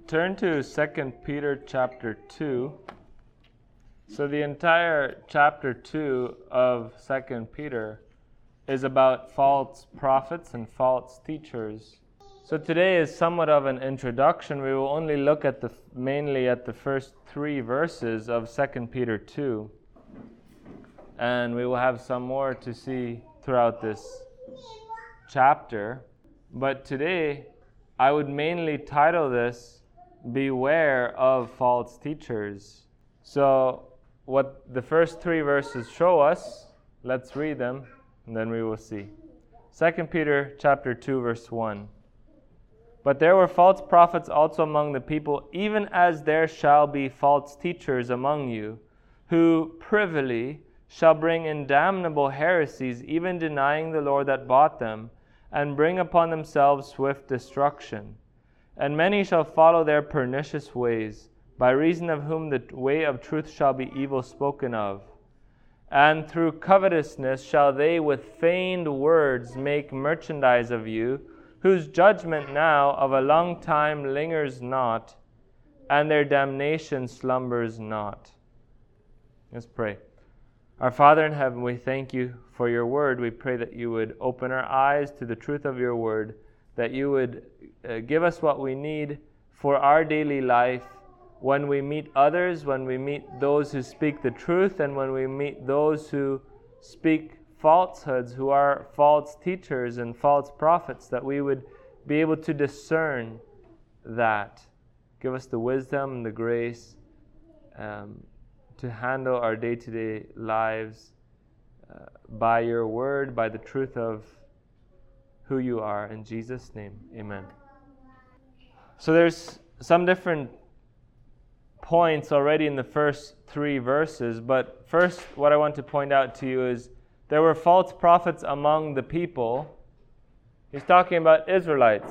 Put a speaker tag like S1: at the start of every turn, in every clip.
S1: Turn to 2 Peter chapter 2. So the entire chapter 2 of 2 Peter is about false prophets and false teachers. So today is somewhat of an introduction. We will only look at mainly at the first 3 verses of 2 Peter 2. And we will have some more to see throughout this chapter. But today, I would mainly title this, Beware of False Teachers. So, what the first 3 verses show us, let's read them, and then we will see. 2 Peter chapter 2, verse 1. But there were false prophets also among the people, even as there shall be false teachers among you, who privily shall bring in damnable heresies, even denying the Lord that bought them, and bring upon themselves swift destruction. And many shall follow their pernicious ways, by reason of whom the way of truth shall be evil spoken of. And through covetousness shall they with feigned words make merchandise of you, whose judgment now of a long time lingers not, and their damnation slumbers not. Let's pray. Our Father in heaven, we thank you for your word. We pray that you would open our eyes to the truth of your word, that you would give us what we need for our daily life when we meet others, when we meet those who speak the truth, and when we meet those who speak falsehoods, who are false teachers and false prophets, that we would be able to discern that. Give us the wisdom and the grace to handle our day-to-day lives by your word, by the truth of who you are. In Jesus' name, amen. So there's some different points already in the first 3 verses, but first what I want to point out to you is there were false prophets among the people. He's talking about Israelites.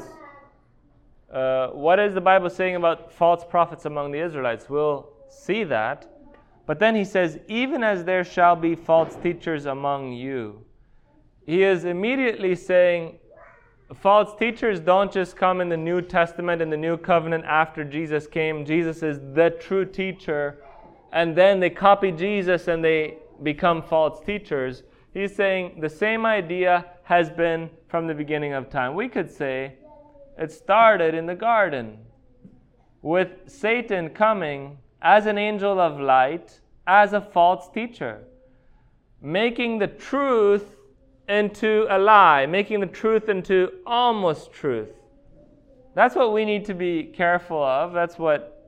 S1: What is the Bible saying about false prophets among the Israelites? We'll see that. But then he says, even as there shall be false teachers among you. He is immediately saying, false teachers don't just come in the New Testament, in the New Covenant after Jesus came. Jesus is the true teacher. And then they copy Jesus and they become false teachers. He's saying the same idea has been from the beginning of time. We could say it started in the garden with Satan coming as an angel of light, as a false teacher, making the truth into a lie, making the truth into almost truth. That's what we need to be careful of. That's what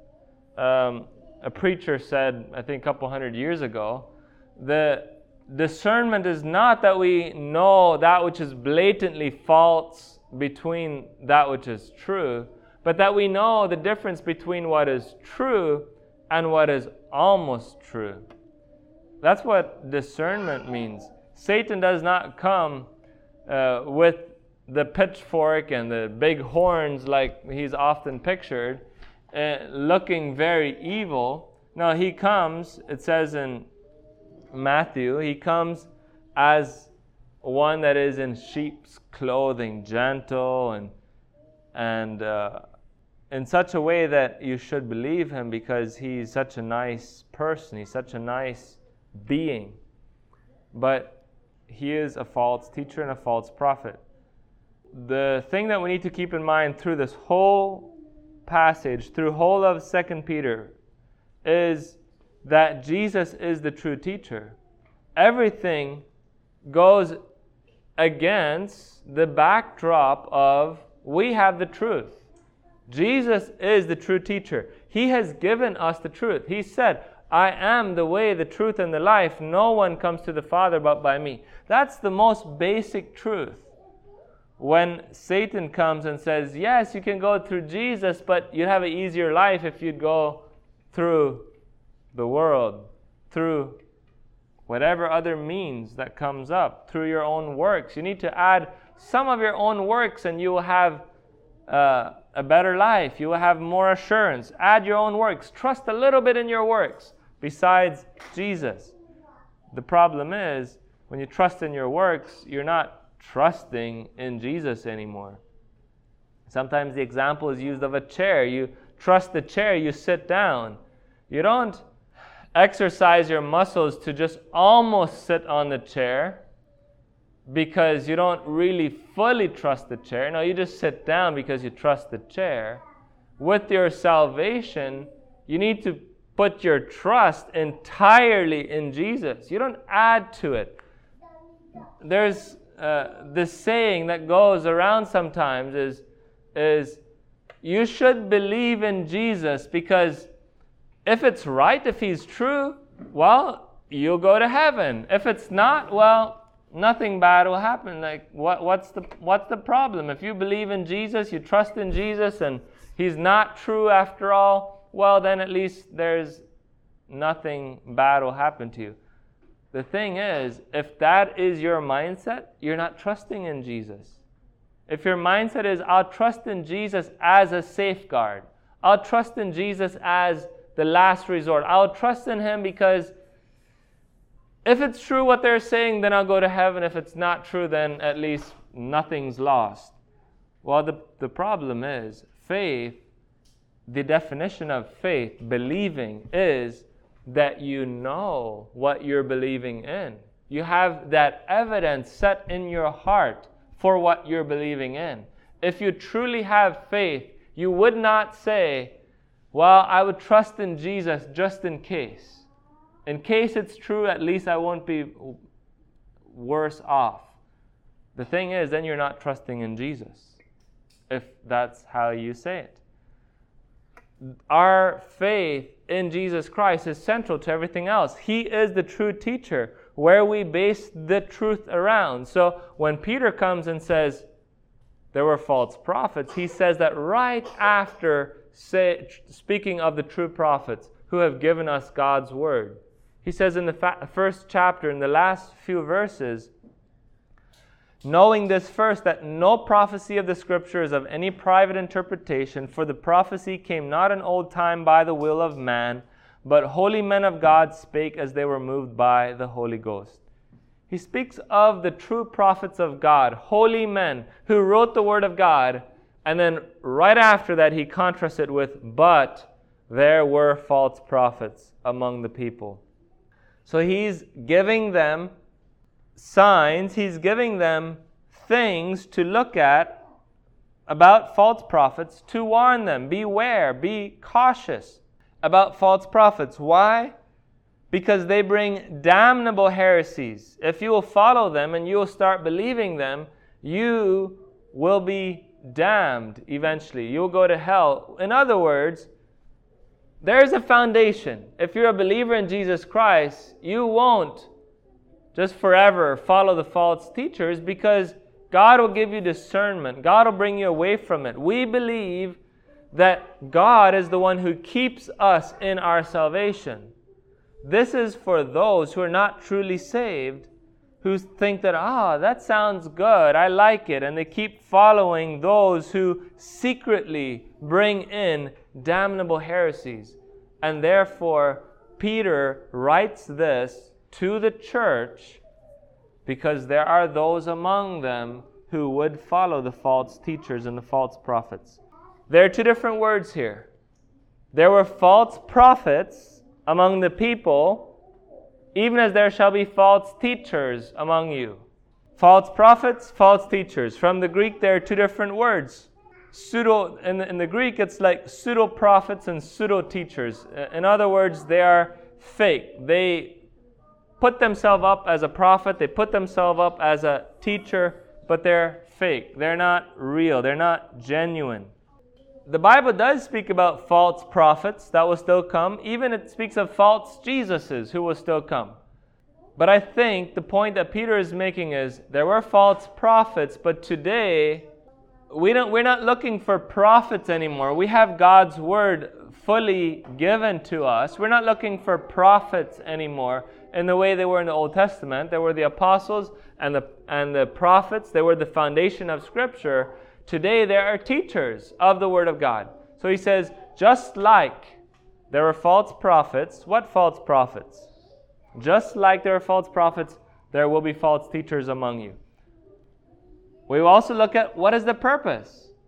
S1: a preacher said, I think, a couple hundred years ago. The discernment is not that we know that which is blatantly false between that which is true, but that we know the difference between what is true and what is almost true. That's what discernment means. Satan does not come with the pitchfork and the big horns like he's often pictured, looking very evil. No, he comes, it says in Matthew, he comes as one that is in sheep's clothing, gentle and in such a way that you should believe him because he's such a nice person, he's such a nice being. But he is a false teacher and a false prophet. The thing that we need to keep in mind through this whole passage, through whole of 2 Peter, is that Jesus is the true teacher. Everything goes against the backdrop of we have the truth. Jesus is the true teacher. He has given us the truth. He said, I am the way, the truth, and the life. No one comes to the Father but by me. That's the most basic truth. When Satan comes and says, yes, you can go through Jesus, but you'd have an easier life if you'd go through the world, through whatever other means that comes up, through your own works. You need to add some of your own works and you will have a better life. You will have more assurance. Add your own works. Trust a little bit in your works besides Jesus. The problem is, when you trust in your works, you're not trusting in Jesus anymore. Sometimes the example is used of a chair. You trust the chair, you sit down. You don't exercise your muscles to just almost sit on the chair because you don't really fully trust the chair. No, you just sit down because you trust the chair. With your salvation, you need to put your trust entirely in Jesus. You don't add to it. There's this saying that goes around sometimes is you should believe in Jesus because if it's right, if he's true, well, you'll go to heaven. If it's not, well, nothing bad will happen. Like what's the problem? If you believe in Jesus, you trust in Jesus, and he's not true after all, well, then at least there's nothing bad will happen to you. The thing is, if that is your mindset, you're not trusting in Jesus. If your mindset is, I'll trust in Jesus as a safeguard, I'll trust in Jesus as the last resort, I'll trust in him because if it's true what they're saying, then I'll go to heaven. If it's not true, then at least nothing's lost. Well, the problem is faith. The definition of faith, believing, is that you know what you're believing in. You have that evidence set in your heart for what you're believing in. If you truly have faith, you would not say, well, I would trust in Jesus just in case. In case it's true, at least I won't be worse off. The thing is, then you're not trusting in Jesus, if that's how you say it. Our faith in Jesus Christ is central to everything else. He is the true teacher, where we base the truth around. So when Peter comes and says there were false prophets, he says that right after speaking of the true prophets who have given us God's word. He says in the first chapter, in the last few verses, knowing this first, that no prophecy of the Scripture is of any private interpretation, for the prophecy came not in old time by the will of man, but holy men of God spake as they were moved by the Holy Ghost. He speaks of the true prophets of God, holy men who wrote the Word of God, and then right after that he contrasts it with, but there were false prophets among the people. So he's giving them signs, he's giving them things to look at about false prophets to warn them. Beware, be cautious about false prophets. Why? Because they bring damnable heresies. If you will follow them and you will start believing them, you will be damned eventually. You will go to hell. In other words, there's a foundation. If you're a believer in Jesus Christ, you won't just forever follow the false teachers because God will give you discernment. God will bring you away from it. We believe that God is the one who keeps us in our salvation. This is for those who are not truly saved, who think that, that sounds good, I like it, and they keep following those who secretly bring in damnable heresies. And therefore, Peter writes this to the church because there are those among them who would follow the false teachers and the false prophets. There are two different words here. There were false prophets among the people, even as there shall be false teachers among you. False prophets, false teachers. From the Greek, there are two different words. In the Greek, it's like pseudo-prophets and pseudo-teachers. In other words, they are fake. They put themselves up as a prophet, they put themselves up as a teacher, but they're fake. They're not real. They're not genuine. The Bible does speak about false prophets that will still come. Even it speaks of false Jesuses who will still come. But I think the point that Peter is making is there were false prophets, but today we're not looking for prophets anymore. We have God's word fully given to us. We're not looking for prophets anymore in the way they were in the Old Testament. There were the apostles and the prophets. They were the foundation of Scripture. Today there are teachers of the Word of God. So he says, just like there were false prophets, what false prophets? Just like there are false prophets, there will be false teachers among you. We will also look at what is the purpose.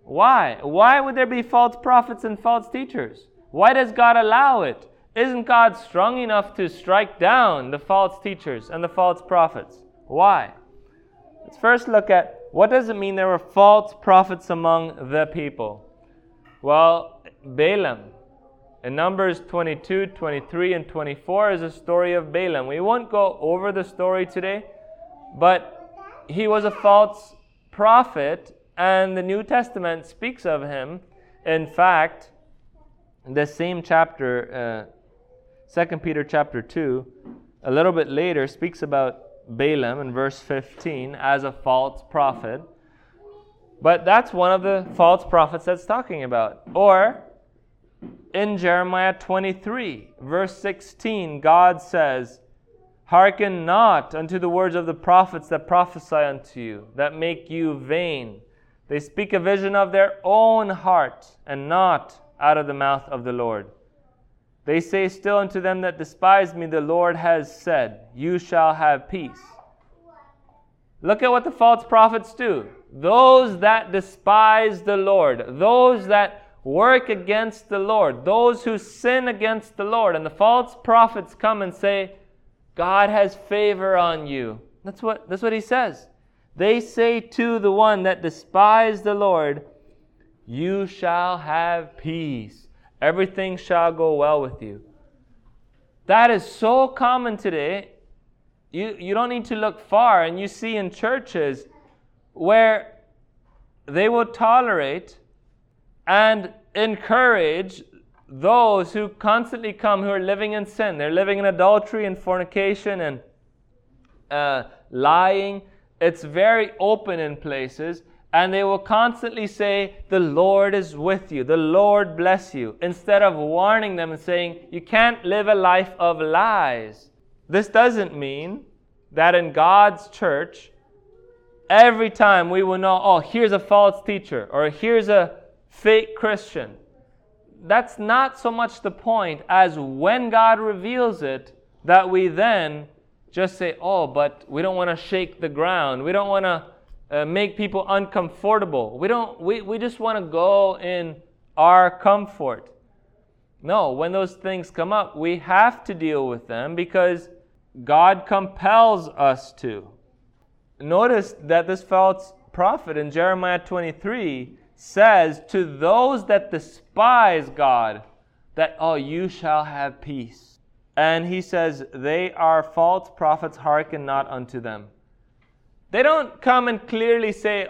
S1: Why? Why would there be false prophets and false teachers? Why does God allow it? Isn't God strong enough to strike down the false teachers and the false prophets? Why? Let's first look at what does it mean there were false prophets among the people? Well, Balaam. In Numbers 22, 23, and 24 is a story of Balaam. We won't go over the story today, but he was a false prophet, and the New Testament speaks of him. In fact, the same chapter, 2 Peter chapter 2, a little bit later, speaks about Balaam in verse 15 as a false prophet. But that's one of the false prophets that's talking about. Or in Jeremiah 23, verse 16, God says, "Hearken not unto the words of the prophets that prophesy unto you, that make you vain. They speak a vision of their own heart, and not out of the mouth of the Lord. They say still unto them that despise me, the Lord has said, you shall have peace." Look at what the false prophets do. Those that despise the Lord, those that work against the Lord, those who sin against the Lord, and the false prophets come and say, God has favor on you. That's what he says. They say to the one that despised the Lord, you shall have peace. Everything shall go well with you. That is so common today. You don't need to look far, and you see in churches where they will tolerate and encourage those who constantly come who are living in sin. They're living in adultery and fornication and lying. It's very open in places, and they will constantly say, the Lord is with you, the Lord bless you, instead of warning them and saying, you can't live a life of lies. This doesn't mean that in God's church, every time we will know, oh, here's a false teacher, or here's a fake Christian. That's not so much the point as when God reveals it, that we then just say, oh, but we don't want to shake the ground. We don't want to make people uncomfortable. We just want to go in our comfort. No, when those things come up, we have to deal with them because God compels us to. Notice that this false prophet in Jeremiah 23 says to those that despise God that, oh, you shall have peace. And he says, they are false prophets, hearken not unto them. They don't come and clearly say,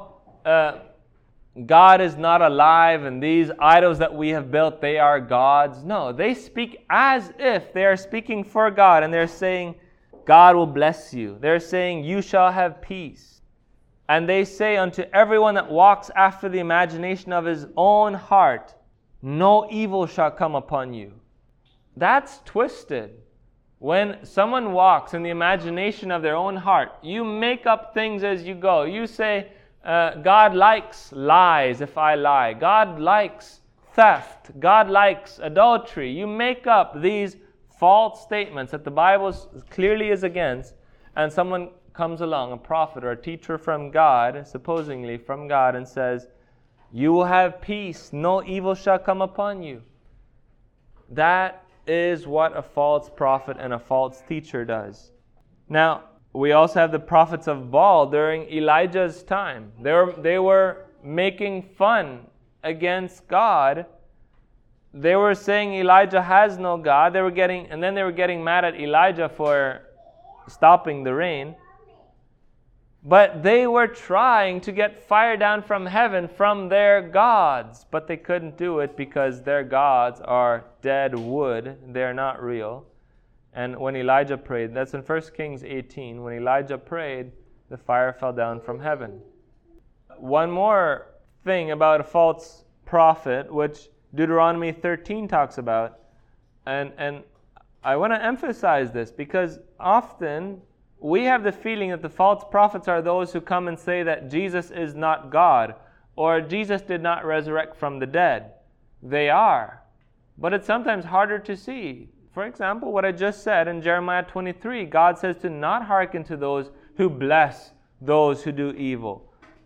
S1: God is not alive and these idols that we have built, they are gods. No, they speak as if they are speaking for God, and they're saying, God will bless you. They're saying, you shall have peace. And they say unto everyone that walks after the imagination of his own heart, no evil shall come upon you. That's twisted. When someone walks in the imagination of their own heart, you make up things as you go. You say, God likes lies if I lie. God likes theft. God likes adultery. You make up these false statements that the Bible clearly is against, and someone comes along, a prophet or a teacher from God, supposedly from God, and says, you will have peace. No evil shall come upon you. That is what a false prophet and a false teacher does. Now, we also have the prophets of Baal during Elijah's time. They were making fun against God. They were saying Elijah has no God. They were getting mad at Elijah for stopping the rain. But they were trying to get fire down from heaven from their gods. But they couldn't do it because their gods are dead wood. They're not real. And when Elijah prayed, that's in 1 Kings 18, when Elijah prayed, the fire fell down from heaven. One more thing about a false prophet, which Deuteronomy 13 talks about, and I want to emphasize this because often we have the feeling that the false prophets are those who come and say that Jesus is not God, or Jesus did not resurrect from the dead. They are. But it's sometimes harder to see. For example, what I just said in Jeremiah 23, God says to not hearken to those who bless those who do evil.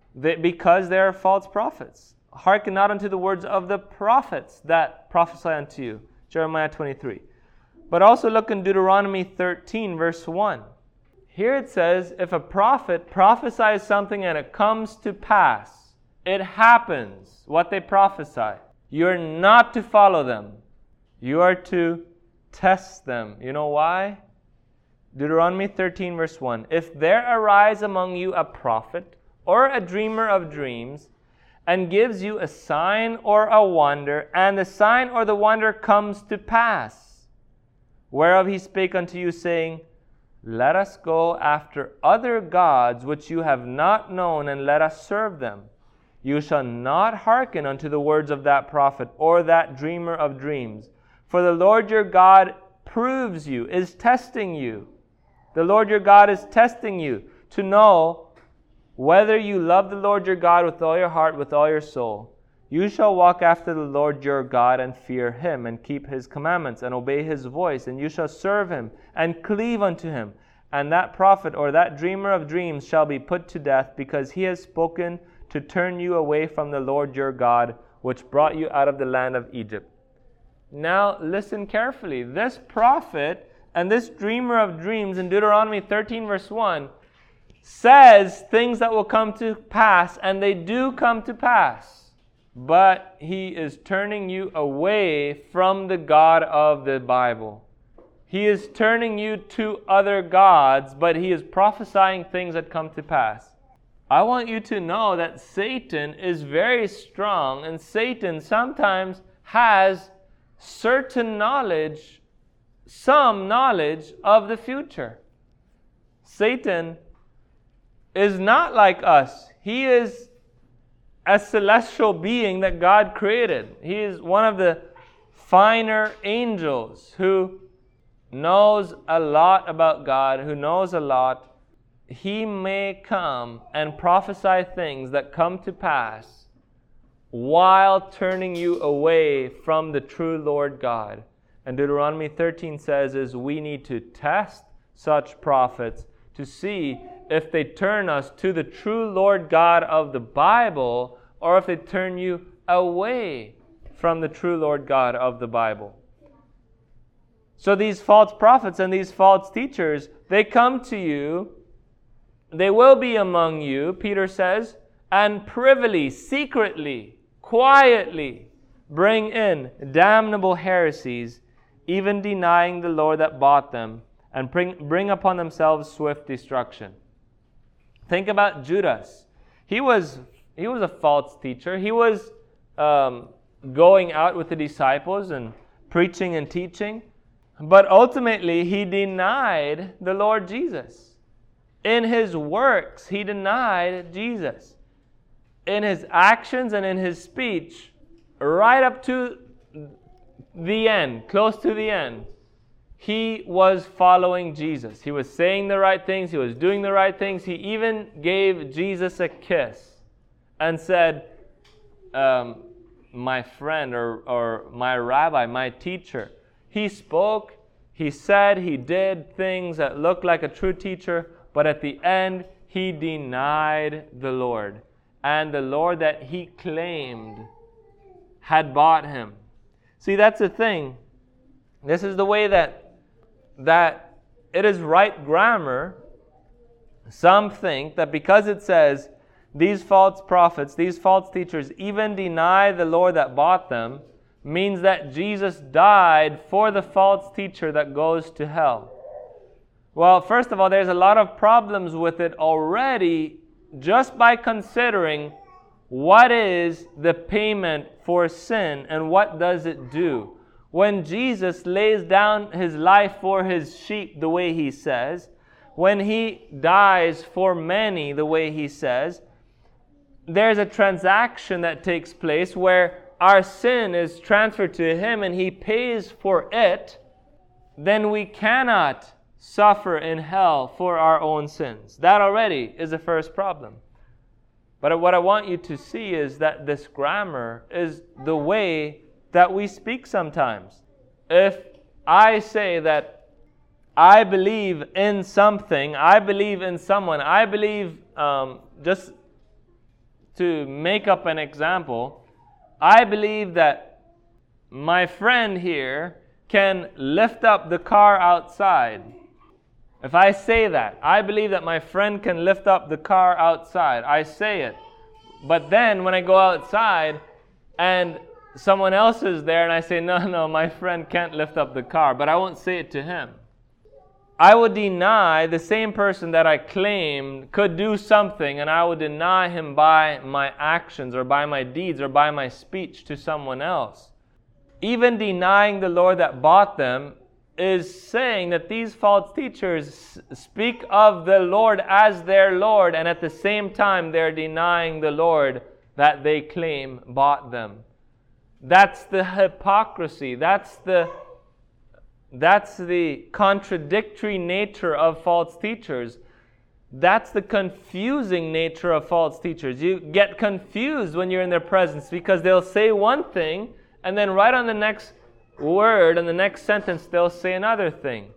S1: because they are false prophets. Hearken not unto the words of the prophets that prophesy unto you. Jeremiah 23. But also look in Deuteronomy 13, verse 1. Here it says, if a prophet prophesies something and it comes to pass, it happens, what they prophesy, you're not to follow them. You are to test them. You know why? Deuteronomy 13, verse 1. If there arise among you a prophet or a dreamer of dreams, and gives you a sign or a wonder, and the sign or the wonder comes to pass, whereof he spake unto you, saying, let us go after other gods which you have not known, and let us serve them. You shall not hearken unto the words of that prophet or that dreamer of dreams. For the Lord your God proves you, is testing you. The Lord your God is testing you to know whether you love the Lord your God with all your heart, with all your soul. You shall walk after the Lord your God and fear him, and keep his commandments, and obey his voice, and you shall serve him, and cleave unto him. And that prophet or that dreamer of dreams shall be put to death, because he has spoken to turn you away from the Lord your God, which brought you out of the land of Egypt. Now listen carefully. This prophet and this dreamer of dreams in Deuteronomy 13, verse 1, says things that will come to pass, and they do come to pass. But he is turning you away from the God of the Bible. He is turning you to other gods, but he is prophesying things that come to pass. I want you to know that Satan is very strong, and Satan sometimes has certain knowledge, some knowledge of the future. Satan is not like us. He is a celestial being that God created. He is one of the finer angels who knows a lot about God, who knows a lot. He may come and prophesy things that come to pass while turning you away from the true Lord God. And Deuteronomy 13 says is we need to test such prophets to see if they turn us to the true Lord God of the Bible, or if they turn you away from the true Lord God of the Bible. So these false prophets and these false teachers, they come to you, they will be among you, Peter says, and privily, secretly, quietly bring in damnable heresies, even denying the Lord that bought them, and bring upon themselves swift destruction. Think about Judas. He was a false teacher. He was going out with the disciples and preaching and teaching. But ultimately, he denied the Lord Jesus. In his works, he denied Jesus. In his actions and in his speech, right up to the end, close to the end, he was following Jesus. He was saying the right things. He was doing the right things. He even gave Jesus a kiss and said, my friend or my rabbi, my teacher. He spoke, he said, he did things that looked like a true teacher, but at the end, he denied the Lord. And the Lord that he claimed had bought him. See, that's the thing. This is the way that it is right grammar. Some think that because it says, these false prophets, these false teachers even deny the Lord that bought them, means that Jesus died for the false teacher that goes to hell. Well, first of all, there's a lot of problems with it already just by considering what is the payment for sin and what does it do. When Jesus lays down his life for his sheep the way he says, when he dies for many the way he says, there's a transaction that takes place where our sin is transferred to him and he pays for it. Then we cannot suffer in hell for our own sins. That already is the first problem. But what I want you to see is that this grammar is the way that we speak sometimes. If I say that I believe in something, I believe in someone, I believe just to make up an example, I believe that my friend here can lift up the car outside. If I say that, I believe that my friend can lift up the car outside. I say it. But then when I go outside and someone else is there and I say, no, my friend can't lift up the car, but I won't say it to him. I would deny the same person that I claimed could do something, and I would deny him by my actions or by my deeds or by my speech to someone else. Even denying the Lord that bought them is saying that these false teachers speak of the Lord as their Lord, and at the same time they're denying the Lord that they claim bought them. That's the hypocrisy. That's the contradictory nature of false teachers. That's the confusing nature of false teachers. You get confused when you're in their presence because they'll say one thing and then right on the next word and the next sentence they'll say another thing.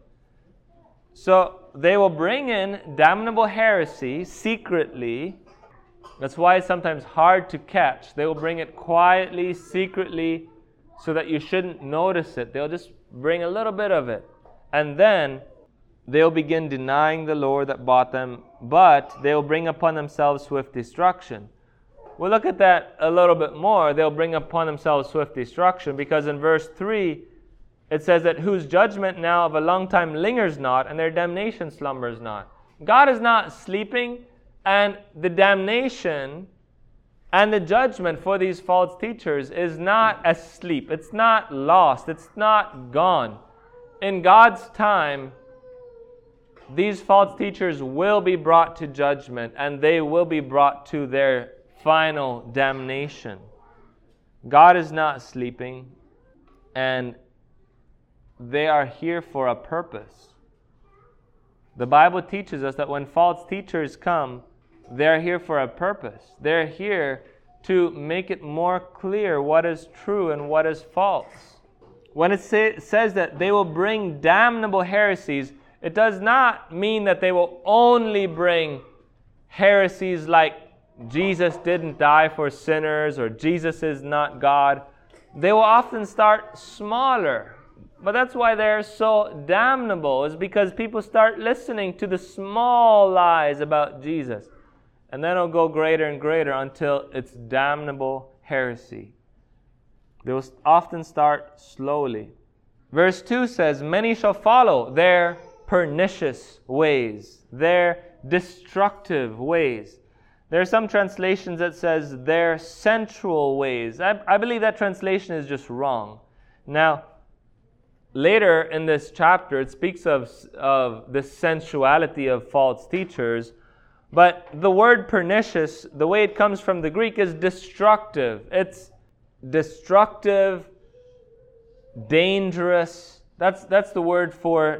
S1: So they will bring in damnable heresy secretly. That's why it's sometimes hard to catch. They will bring it quietly, secretly, so that you shouldn't notice it. They'll just bring a little bit of it. And then they'll begin denying the Lord that bought them, but they'll bring upon themselves swift destruction. We'll look at that a little bit more. They'll bring upon themselves swift destruction, because in verse 3, it says that whose judgment now of a long time lingers not, and their damnation slumbers not. God is not sleeping, and the damnation and the judgment for these false teachers is not asleep. It's not lost. It's not gone. In God's time, these false teachers will be brought to judgment, and they will be brought to their final damnation. God is not sleeping, and they are here for a purpose. The Bible teaches us that when false teachers come, they're here for a purpose. They're here to make it more clear what is true and what is false. When it says that they will bring damnable heresies, it does not mean that they will only bring heresies like Jesus didn't die for sinners or Jesus is not God. They will often start smaller. But that's why they're so damnable, is because people start listening to the small lies about Jesus. And then it'll go greater and greater until it's damnable heresy. They will often start slowly. Verse 2 says, many shall follow their pernicious ways, their destructive ways. There are some translations that says their sensual ways. I believe that translation is just wrong. Now, later in this chapter, it speaks of the sensuality of false teachers. But the word pernicious, the way it comes from the Greek, is destructive. It's destructive, dangerous. That's the word for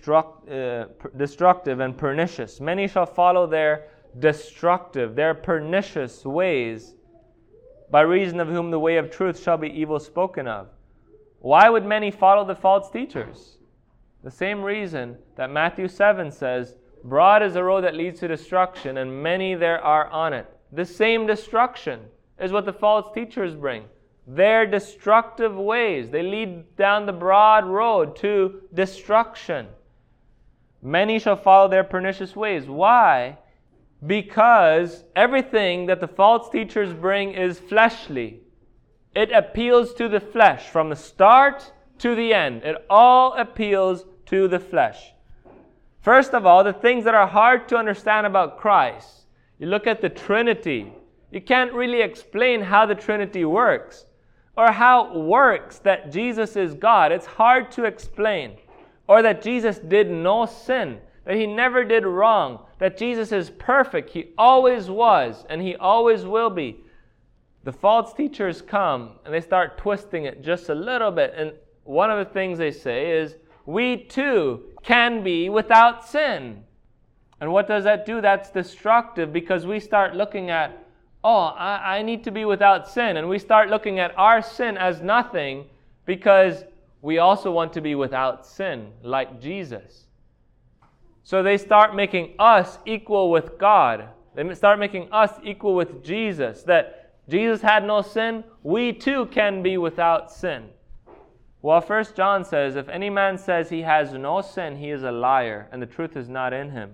S1: destructive and pernicious. Many shall follow their destructive, their pernicious ways, by reason of whom the way of truth shall be evil spoken of. Why would many follow the false teachers? The same reason that Matthew 7 says, broad is the road that leads to destruction, and many there are on it. The same destruction is what the false teachers bring. Their destructive ways. They lead down the broad road to destruction. Many shall follow their pernicious ways. Why? Because everything that the false teachers bring is fleshly. It appeals to the flesh from the start to the end. It all appeals to the flesh. First of all, the things that are hard to understand about Christ. You look at the Trinity. You can't really explain how the Trinity works or how it works that Jesus is God. It's hard to explain. Or that Jesus did no sin, that He never did wrong, that Jesus is perfect. He always was and He always will be. The false teachers come and they start twisting it just a little bit. And one of the things they say is, we too can be without sin. And what does that do? That's destructive, because we start looking at, I need to be without sin. And we start looking at our sin as nothing, because we also want to be without sin, like Jesus. So they start making us equal with God. They start making us equal with Jesus, that Jesus had no sin, we too can be without sin. Well, 1 John says, if any man says he has no sin, he is a liar, and the truth is not in him.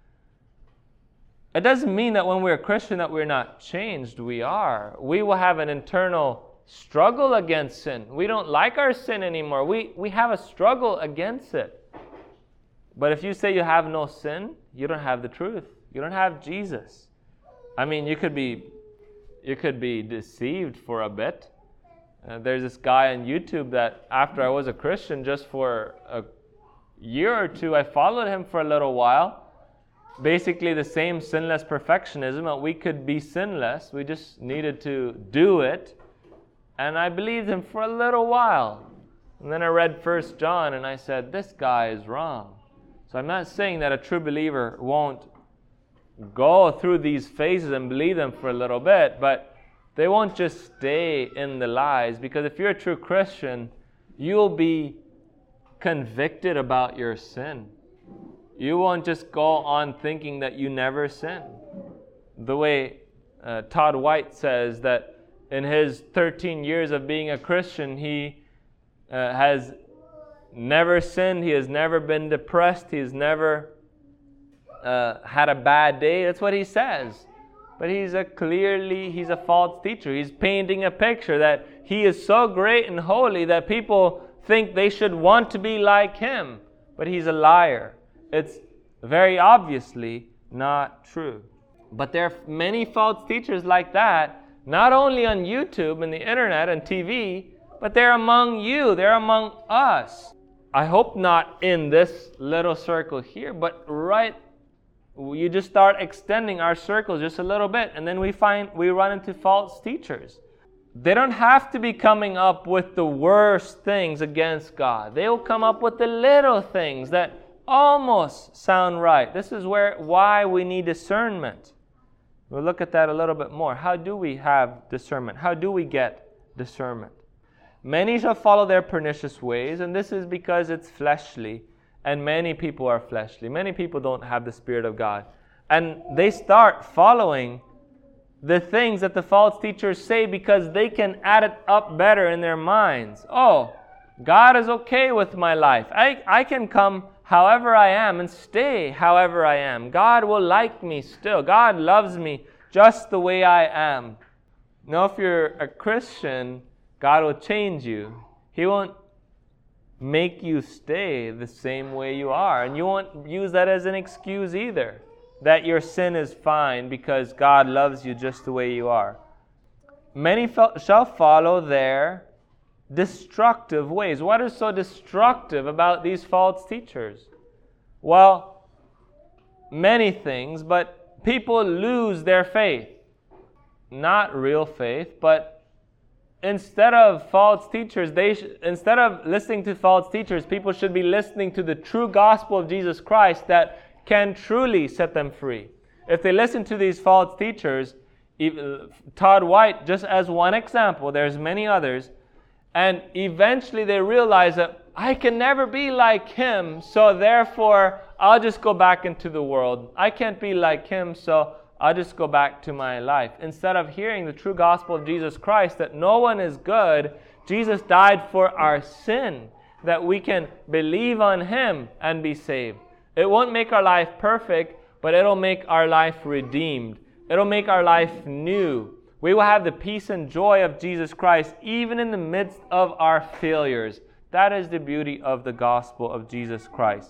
S1: It doesn't mean that when we're a Christian that we're not changed. We are. We will have an internal struggle against sin. We don't like our sin anymore. We have a struggle against it. But if you say you have no sin, you don't have the truth. You don't have Jesus. I mean, you could be deceived for a bit. There's this guy on YouTube that after I was a Christian, just for a year or two, I followed him for a little while. Basically the same sinless perfectionism, that we could be sinless. We just needed to do it. And I believed him for a little while. And then I read 1 John and I said, this guy is wrong. So I'm not saying that a true believer won't go through these phases and believe them for a little bit, but they won't just stay in the lies, because if you're a true Christian, you'll be convicted about your sin. You won't just go on thinking that you never sin. The way Todd White says that in his 13 years of being a Christian, he has never sinned, he has never been depressed, he has never had a bad day. That's what he says. But he's a false teacher. He's painting a picture that he is so great and holy that people think they should want to be like him. But he's a liar. It's very obviously not true. But there are many false teachers like that, not only on YouTube and the internet and TV, but they're among you, they're among us. I hope not in this little circle here, but you just start extending our circles just a little bit, and then we run into false teachers. They don't have to be coming up with the worst things against God. They will come up with the little things that almost sound right. This is why we need discernment. We'll look at that a little bit more. How do we have discernment? How do we get discernment? Many shall follow their pernicious ways, and this is because it's fleshly, and many people are fleshly. Many people don't have the Spirit of God. And they start following the things that the false teachers say because they can add it up better in their minds. Oh, God is okay with my life. I can come however I am and stay however I am. God will like me still. God loves me just the way I am. Now, if you're a Christian, God will change you. He won't make you stay the same way you are. And you won't use that as an excuse either, that your sin is fine because God loves you just the way you are. Many shall follow their destructive ways. What is so destructive about these false teachers? Well, many things, but people lose their faith. Not real faith, but instead of false teachers, instead of listening to false teachers, people should be listening to the true gospel of Jesus Christ that can truly set them free. If they listen to these false teachers, Todd White, just as one example, there's many others, and eventually they realize that I can never be like him, so therefore I'll just go back into the world. I can't be like him, so I'll just go back to my life. Instead of hearing the true gospel of Jesus Christ, that no one is good, Jesus died for our sin, that we can believe on him and be saved. It won't make our life perfect, but it'll make our life redeemed. It'll make our life new. We will have the peace and joy of Jesus Christ even in the midst of our failures. That is the beauty of the gospel of Jesus Christ.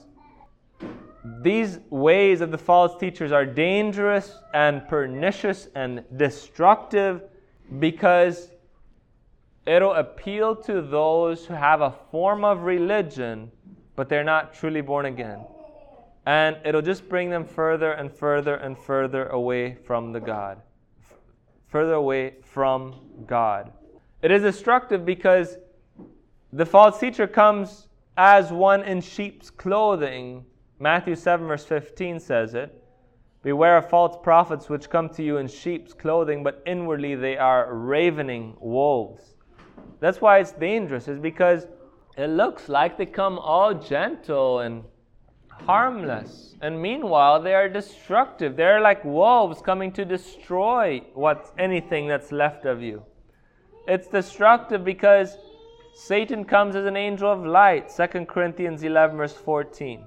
S1: These ways of the false teachers are dangerous and pernicious and destructive because it'll appeal to those who have a form of religion, but they're not truly born again. And it'll just bring them further and further and further away from the God. Further away from God. It is destructive because the false teacher comes as one in sheep's clothing. Matthew 7 verse 15 says it. Beware of false prophets which come to you in sheep's clothing, but inwardly they are ravening wolves. That's why it's dangerous, is because it looks like they come all gentle and harmless. And meanwhile, they are destructive. They're like wolves coming to destroy anything that's left of you. It's destructive because Satan comes as an angel of light, 2 Corinthians 11, verse 14.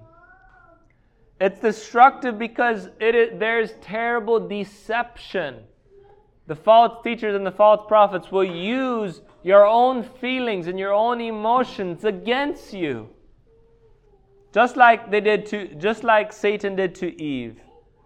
S1: It's destructive because there's terrible deception. The false teachers and the false prophets will use your own feelings and your own emotions against you. Just like Satan did to Eve.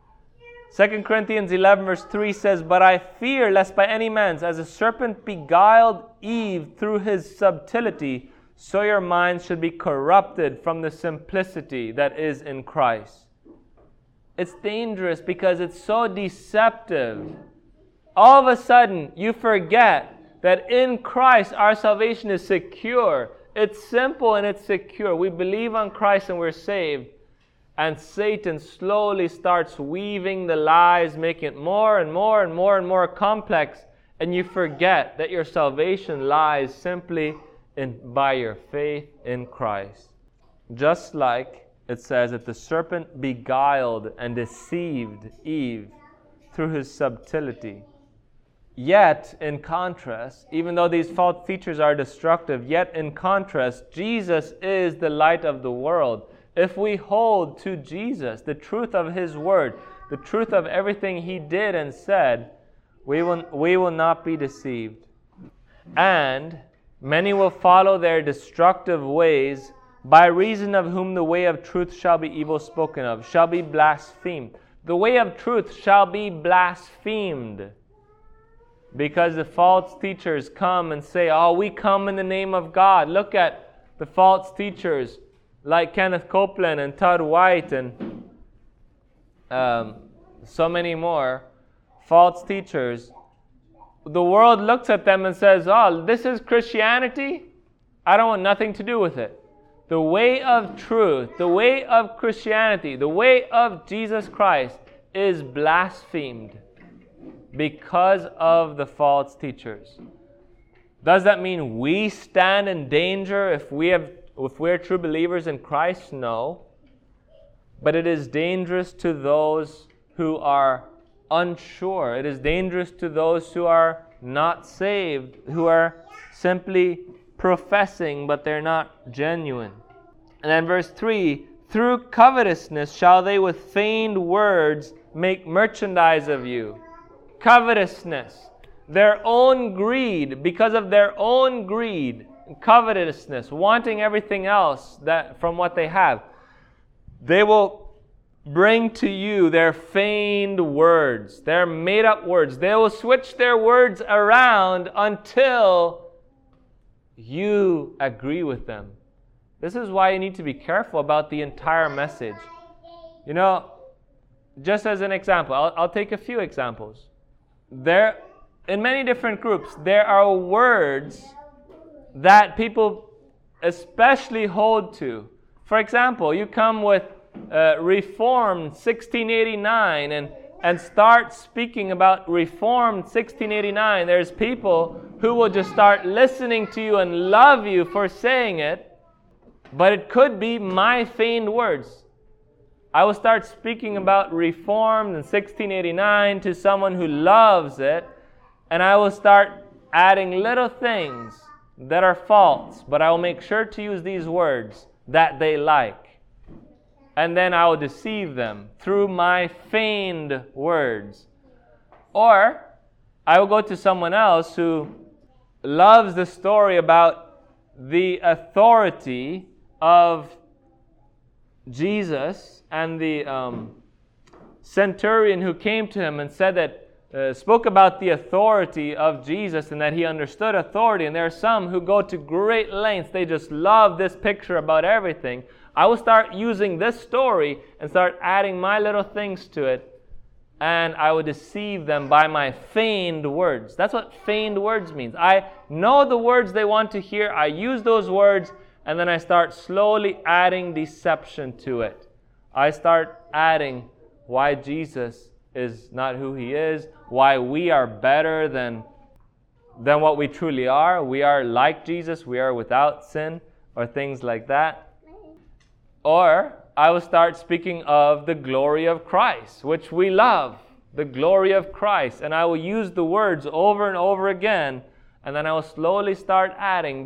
S1: 2 Corinthians 11 verse 3 says, "But I fear lest by any means, as a serpent beguiled Eve through his subtlety, so your minds should be corrupted from the simplicity that is in Christ." It's dangerous because it's so deceptive. All of a sudden, you forget that in Christ our salvation is secure. It's simple and it's secure. We believe on Christ and we're saved. And Satan slowly starts weaving the lies, making it more and more and more and more complex. And you forget that your salvation lies simply by your faith in Christ. Just like it says that the serpent beguiled and deceived Eve through his subtlety. Yet, in contrast, even though these false teachers are destructive, yet in contrast, Jesus is the light of the world. If we hold to Jesus, the truth of His Word, the truth of everything He did and said, we will not be deceived. And many will follow their destructive ways, by reason of whom the way of truth shall be evil spoken of, shall be blasphemed. The way of truth shall be blasphemed. Because the false teachers come and say, "Oh, we come in the name of God." Look at the false teachers like Kenneth Copeland and Todd White and so many more false teachers. The world looks at them and says, "Oh, this is Christianity? I don't want nothing to do with it." The way of truth, the way of Christianity, the way of Jesus Christ is blasphemed because of the false teachers. Does that mean we stand in danger if we're true believers in Christ? No. But it is dangerous to those who are unsure. It is dangerous to those who are not saved, who are simply professing, but they're not genuine. And then verse 3, "Through covetousness shall they with feigned words make merchandise of you." Covetousness, their own greed, because of their own greed, covetousness, wanting everything else from what they have, they will bring to you their feigned words, their made-up words. They will switch their words around until you agree with them. This is why you need to be careful about the entire message. You know, just as an example, I'll take a few examples. There, in many different groups, there are words that people especially hold to. For example, you come with Reformed 1689 and start speaking about Reformed 1689. There's people who will just start listening to you and love you for saying it, but it could be my feigned words. I will start speaking about Reformed in 1689 to someone who loves it, and I will start adding little things that are false, but I will make sure to use these words that they like. And then I will deceive them through my feigned words. Or I will go to someone else who loves the story about the authority of Jesus and the centurion who came to him and said that, spoke about the authority of Jesus and that he understood authority. And there are some who go to great lengths. They just love this picture about everything. I will start using this story and start adding my little things to it. And I will deceive them by my feigned words. That's what feigned words means. I know the words they want to hear. I use those words, and then I start slowly adding deception to it. I start adding why Jesus is not who He is, why we are better than what we truly are. We are like Jesus, we are without sin, or things like that. Or I will start speaking of the glory of Christ, which we love, the glory of Christ. And I will use the words over and over again, and then I will slowly start adding,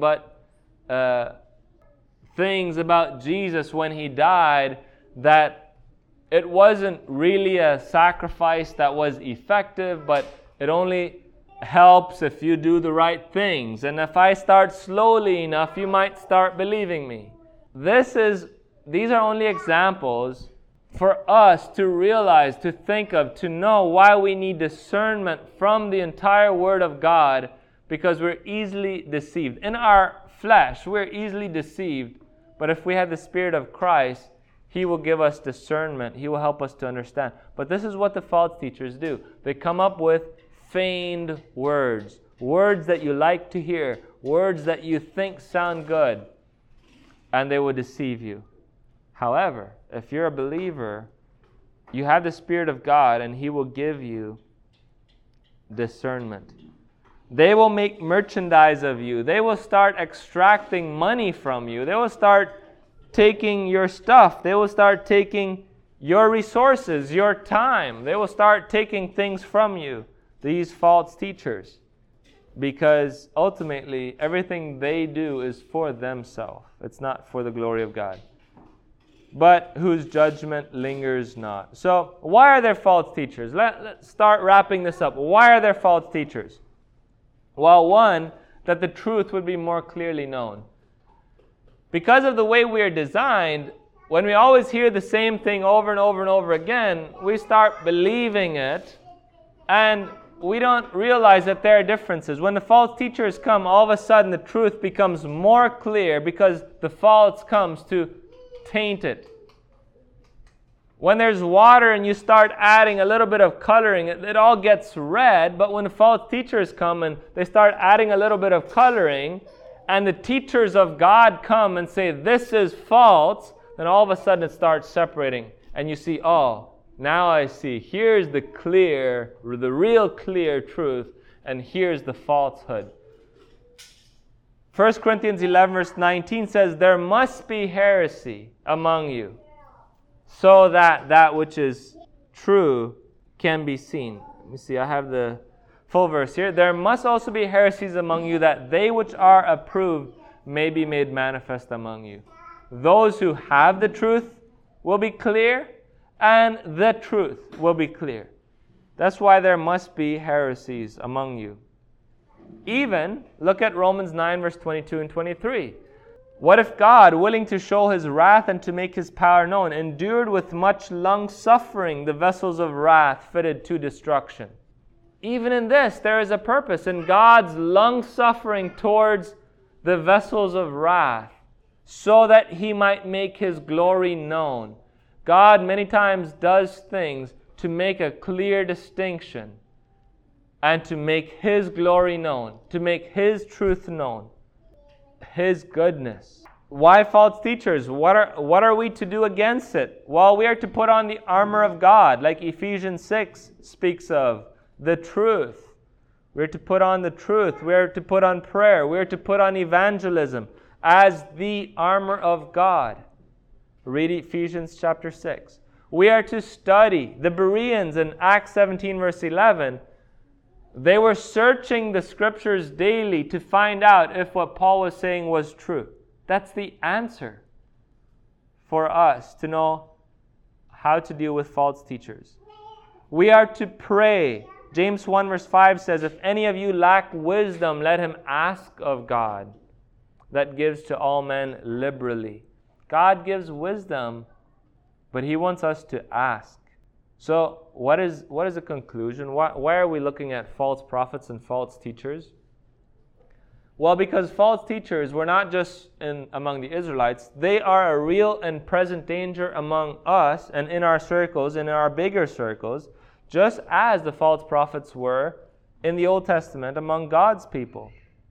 S1: things about Jesus when He died, that it wasn't really a sacrifice that was effective, but it only helps if you do the right things. And if I start slowly enough, you might start believing me. These are only examples for us to realize, to think of, to know why we need discernment from the entire Word of God, because we're easily deceived. In our flesh, we're easily deceived, but if we have the Spirit of Christ, He will give us discernment. He will help us to understand. But this is what the false teachers do. They come up with feigned words, words that you like to hear, words that you think sound good, and they will deceive you. However, if you're a believer, you have the Spirit of God, and He will give you discernment. They will make merchandise of you. They will start extracting money from you. They will start taking your stuff. They will start taking your resources, your time. They will start taking things from you, these false teachers, because ultimately everything they do is for themselves. It's not for the glory of God, but whose judgment lingers not. So why are there false teachers? Let's start wrapping this up. Why are there false teachers? Well, one, that the truth would be more clearly known. Because of the way we are designed, when we always hear the same thing over and over and over again, we start believing it, and we don't realize that there are differences. When the false teachers come, all of a sudden the truth becomes more clear, because the false comes to taint it. When there's water and you start adding a little bit of coloring, it all gets red. But when the false teachers come and they start adding a little bit of coloring, and the teachers of God come and say, this is false, then all of a sudden it starts separating. And you see, oh, now I see. Here's the real clear truth, and here's the falsehood. 1 Corinthians 11 verse 19 says, there must be heresy among you, so that that which is true can be seen. Let me see, I have the full verse here. There must also be heresies among you, that they which are approved may be made manifest among you. Those who have the truth will be clear, and the truth will be clear. That's why there must be heresies among you. Even, look at Romans 9 verse 22 and 23. What if God, willing to show His wrath and to make His power known, endured with much long suffering the vessels of wrath fitted to destruction? Even in this, there is a purpose in God's long suffering towards the vessels of wrath, so that He might make His glory known. God many times does things to make a clear distinction and to make His glory known, to make His truth known, His goodness. Why false teachers? What are we to do against it? Well, we are to put on the armor of God, like Ephesians 6 speaks of, the truth. We are to put on the truth. We are to put on prayer. We are to put on evangelism as the armor of God. Read Ephesians chapter 6. We are to study. The Bereans in Acts 17 verse 11, they were searching the scriptures daily to find out if what Paul was saying was true. That's the answer for us to know how to deal with false teachers. We are to pray. James 1 verse 5 says, if any of you lack wisdom, let him ask of God, that gives to all men liberally. God gives wisdom, but He wants us to ask. So what is the conclusion? Why are we looking at false prophets and false teachers? Well, because false teachers were not just among the Israelites. They are a real and present danger among us and in our circles and in our bigger circles, just as the false prophets were in the Old Testament among God's people.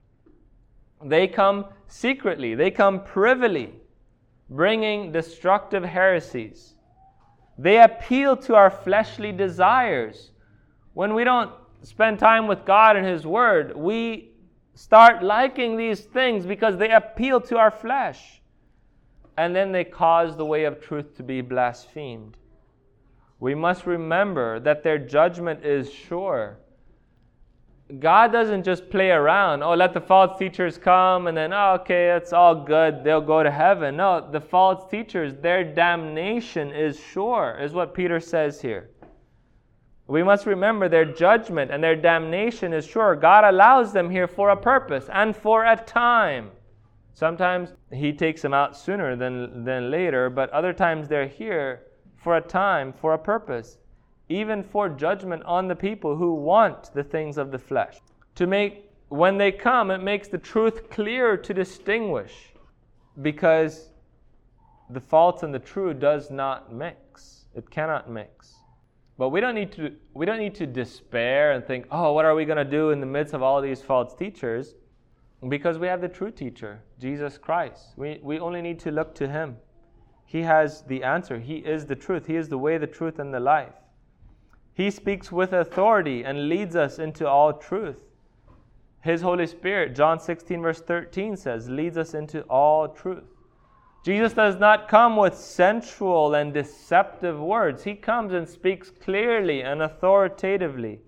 S1: They come secretly. They come privily, bringing destructive heresies. They appeal to our fleshly desires. When we don't spend time with God and His Word, we start liking these things because they appeal to our flesh. and then they cause the way of truth to be blasphemed. We must remember that their judgment is sure. God doesn't just play around. Oh, let the false teachers come and then, okay, it's all good. They'll go to heaven. No, the false teachers, their damnation is sure, is what Peter says here. We must remember their judgment and their damnation is sure. God allows them here for a purpose and for a time. Sometimes He takes them out sooner than later, but other times they're here for a time, for a purpose. Even for judgment on the people who want the things of the flesh. When they come, it makes the truth clear to distinguish, because the false and the true does not mix. It cannot mix. But we don't need to despair and think, oh, what are we going to do in the midst of all these false teachers? Because we have the true teacher, Jesus Christ. We only need to look to Him. He has the answer. He is the truth. He is the way, the truth, and the life. He speaks with authority and leads us into all truth. His Holy Spirit, John 16 verse 13 says, leads us into all truth. Jesus does not come with sensual and deceptive words. He comes and speaks clearly and authoritatively.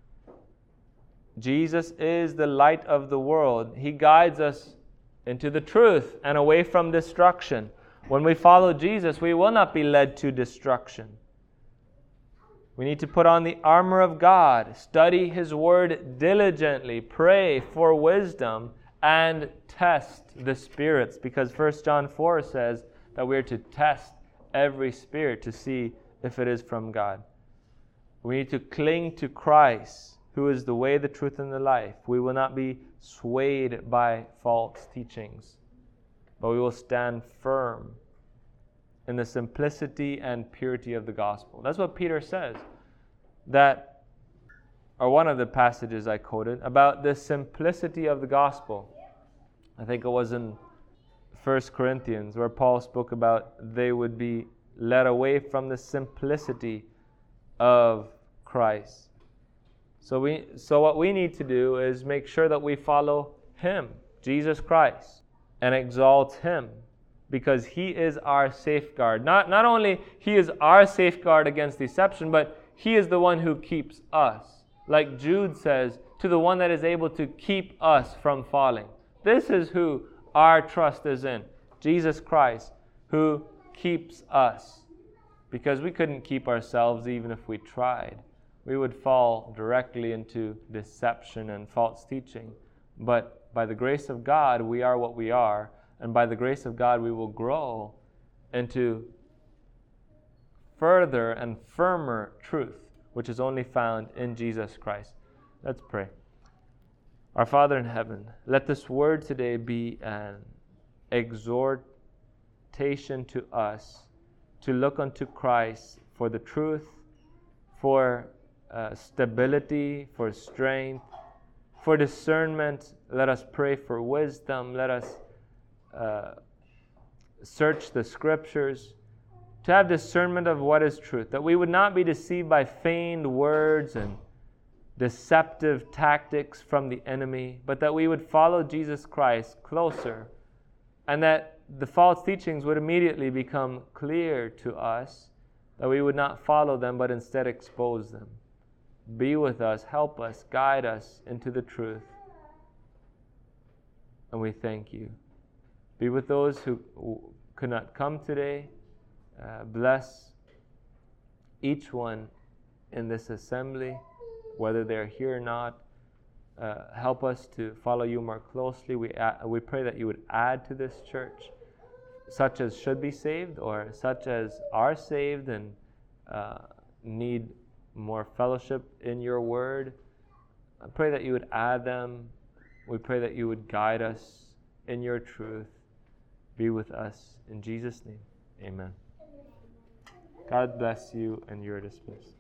S1: Jesus is the light of the world. He guides us into the truth and away from destruction. When we follow Jesus, we will not be led to destruction. We need to put on the armor of God, study His Word diligently, pray for wisdom, and test the spirits. Because 1 John 4 says that we are to test every spirit to see if it is from God. We need to cling to Christ, who is the way, the truth, and the life. We will not be swayed by false teachings, but we will stand firm in the simplicity and purity of the gospel. That's what Peter says. Or one of the passages I quoted about the simplicity of the gospel. I think it was in 1 Corinthians where Paul spoke about they would be led away from the simplicity of Christ. So what we need to do is make sure that we follow Him, Jesus Christ, and exalt Him, because He is our safeguard. Not only He is our safeguard against deception, but He is the one who keeps us. Like Jude says, to the one that is able to keep us from falling. This is who our trust is in. Jesus Christ, who keeps us. Because we couldn't keep ourselves even if we tried. We would fall directly into deception and false teaching. But by the grace of God, we are what we are. And by the grace of God, we will grow into further and firmer truth, which is only found in Jesus Christ. Let's pray. Our Father in heaven, let this word today be an exhortation to us to look unto Christ for the truth, for stability, for strength, for discernment. Let us pray for wisdom. Let us search the Scriptures to have discernment of what is truth, that we would not be deceived by feigned words and deceptive tactics from the enemy, but that we would follow Jesus Christ closer, and that the false teachings would immediately become clear to us, that we would not follow them, but instead expose them. Be with us, help us, guide us into the truth. And we thank You. Be with those who could not come today. Bless each one in this assembly, whether they're here or not. Help us to follow You more closely. We pray that You would add to this church, such as should be saved or such as are saved and need more fellowship in Your word. I pray that You would add them. We pray that You would guide us in Your truth. Be with us. In Jesus' name, amen. God bless you, and you're dismissed.